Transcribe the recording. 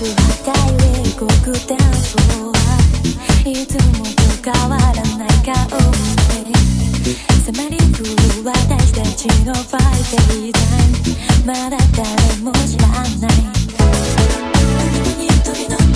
破壊冷酷断層はいつもと変わらない顔で迫り来る私たちのファイトタイムまだ誰も知らない瞳の